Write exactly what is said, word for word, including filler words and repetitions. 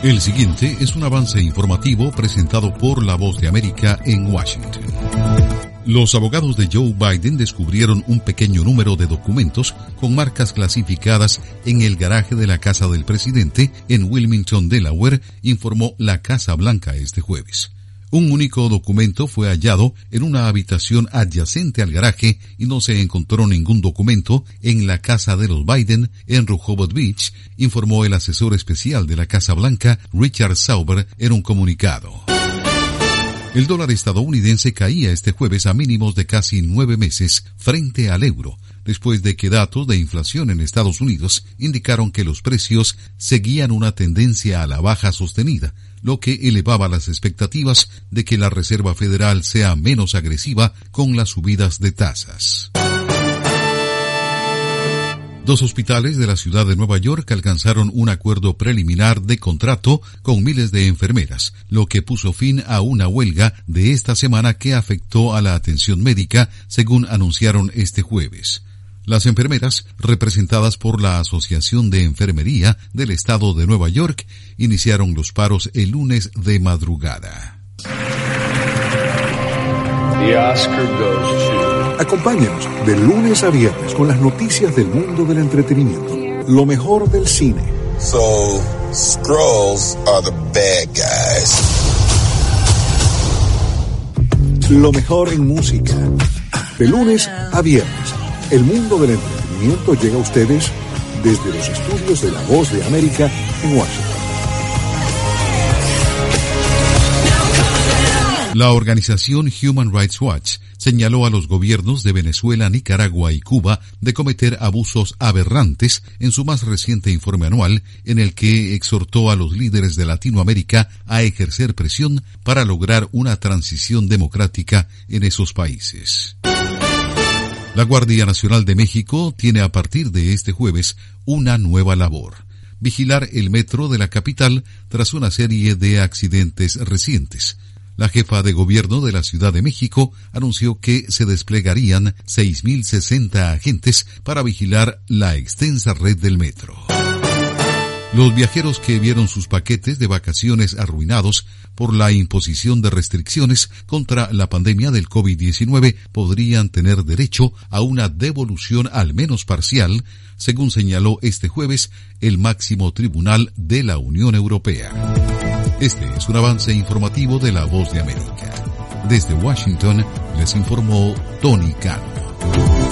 El siguiente es un avance informativo presentado por La Voz de América en Washington. Los abogados de Joe Biden descubrieron un pequeño número de documentos con marcas clasificadas en el garaje de la casa del presidente en Wilmington, Delaware, informó la Casa Blanca este jueves. Un único documento fue hallado en una habitación adyacente al garaje y no se encontró ningún documento en la casa de los Biden en Rehoboth Beach, informó el asesor especial de la Casa Blanca, Richard Sauber, en un comunicado. El dólar estadounidense caía este jueves a mínimos de casi nueve meses frente al euro, después de que datos de inflación en Estados Unidos indicaron que los precios seguían una tendencia a la baja sostenida, lo que elevaba las expectativas de que la Reserva Federal sea menos agresiva con las subidas de tasas. Dos hospitales de la ciudad de Nueva York alcanzaron un acuerdo preliminar de contrato con miles de enfermeras, lo que puso fin a una huelga de esta semana que afectó a la atención médica, según anunciaron este jueves. Las enfermeras, representadas por la Asociación de Enfermería del Estado de Nueva York, iniciaron los paros el lunes de madrugada. The Oscar goes to... Acompáñenos de lunes a viernes con las noticias del mundo del entretenimiento. Lo mejor del cine. So, Skrulls are the bad guys. Lo mejor en música. De lunes a viernes. El mundo del entretenimiento llega a ustedes desde los estudios de La Voz de América en Washington. La organización Human Rights Watch señaló a los gobiernos de Venezuela, Nicaragua y Cuba de cometer abusos aberrantes en su más reciente informe anual, en el que exhortó a los líderes de Latinoamérica a ejercer presión para lograr una transición democrática en esos países. La Guardia Nacional de México tiene a partir de este jueves una nueva labor: vigilar el metro de la capital tras una serie de accidentes recientes. La jefa de gobierno de la Ciudad de México anunció que se desplegarían seis mil sesenta agentes para vigilar la extensa red del metro. Los viajeros que vieron sus paquetes de vacaciones arruinados por la imposición de restricciones contra la pandemia del COVID diecinueve podrían tener derecho a una devolución al menos parcial, según señaló este jueves el máximo tribunal de la Unión Europea. Este es un avance informativo de La Voz de América. Desde Washington les informó Tony Cano.